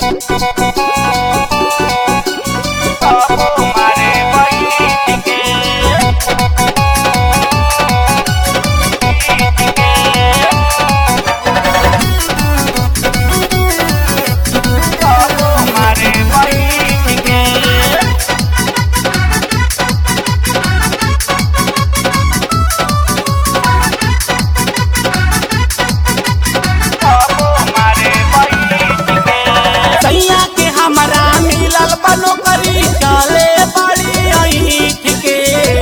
नौकरी चले बड़ी ऐठ के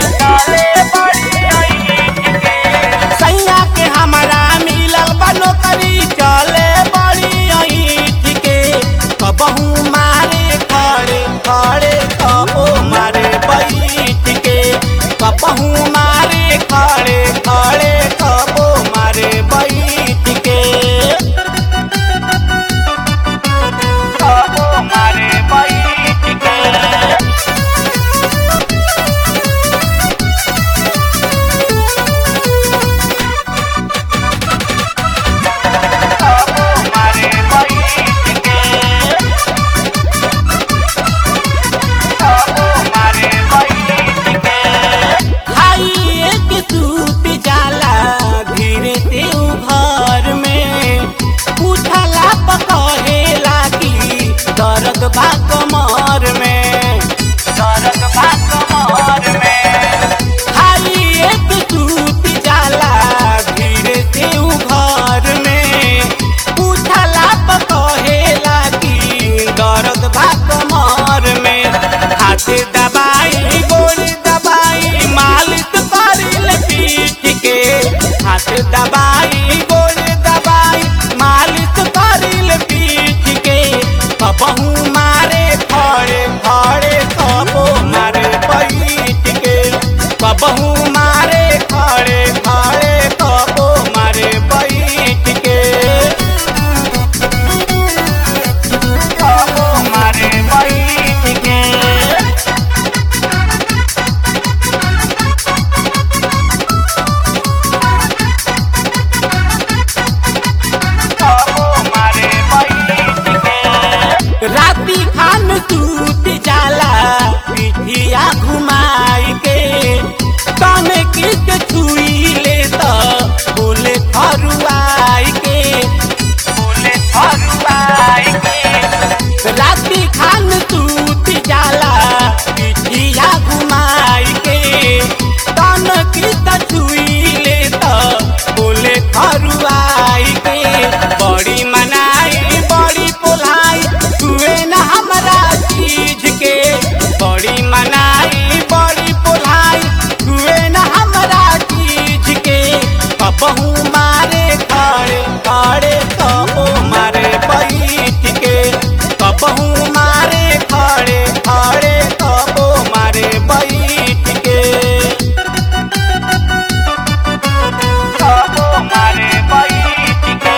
सैया के हमारा मिलल बा नौकरी चले बड़ी ऐठ के कबहू मारे खड़े खड़े कबो मारे बैठ के कबहू मारे खड़े खड़े कबो मारे बैठ के कबो मारे दर्द बा कमर में खाली एक टूट जाला धीरे से घर में पूछला कहेला कि दर्द बा कमर में हाथ दबाई गोड़ दबाई मालिश करिल पीठ के हाथ दबाई गोड़ दबाई मालिश करिल पीठ के कबहू मारे खड़े खड़े कबो मारे बैठ के कबहू मारे खड़े खड़े कबो मारे बैठ के कबो मारे बैठ के राती खान सूत जाला पिठिया घुमाई के तन किस छुई ले तो बोले फरुआई के राती खान सूत जाला पिठिया घुमाई के तन किस छुई ले तो बोले फरुआई के बड़ी मनाई बड़ी पोलाई हुए न हमरा चीज के बड़ी मनाई बड़ी पोलाई हुए न हमरा चीज के कबहू मारे खड़े खड़े कबो मारे बैठ के कबहू मारे खड़े खड़े कबो मारे बैठ के कबो मारे बैठ के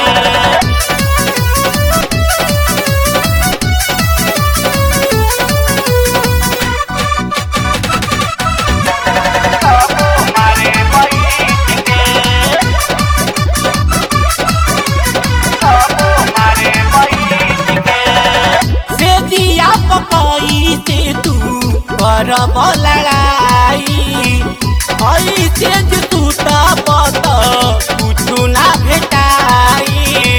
से तू करब लड़ाई ऐसे जो तू तब कुछु ना भेटाई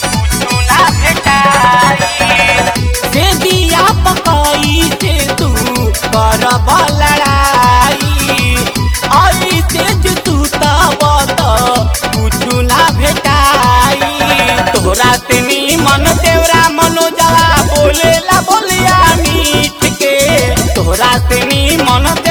से दिया पकई से तू करब लड़ाई ऐसे जो तू तब कुछु ना भेटाई तोहरा तेनी मन देवरा मनोजवा बोलेला बोलिया मीठ के तोहरा तेनी मन